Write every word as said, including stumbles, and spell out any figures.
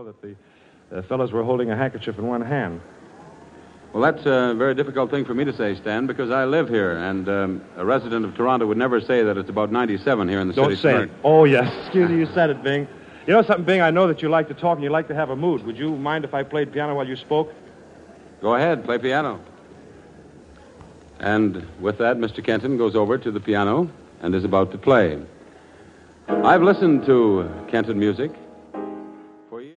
know that the uh, fellows were holding a handkerchief in one hand. Well, that's a very difficult thing for me to say, Stan, because I live here, and um, a resident of Toronto would never say that it's about ninety-seven here in the Don't city. say it. Oh, yes. Excuse me, you said it, Bing. You know something, Bing? I know that you like to talk and you like to have a mood. Would you mind if I played piano while you spoke? Go ahead, play piano. And with that, Mister Kenton goes over to the piano and is about to play. I've listened to Kenton music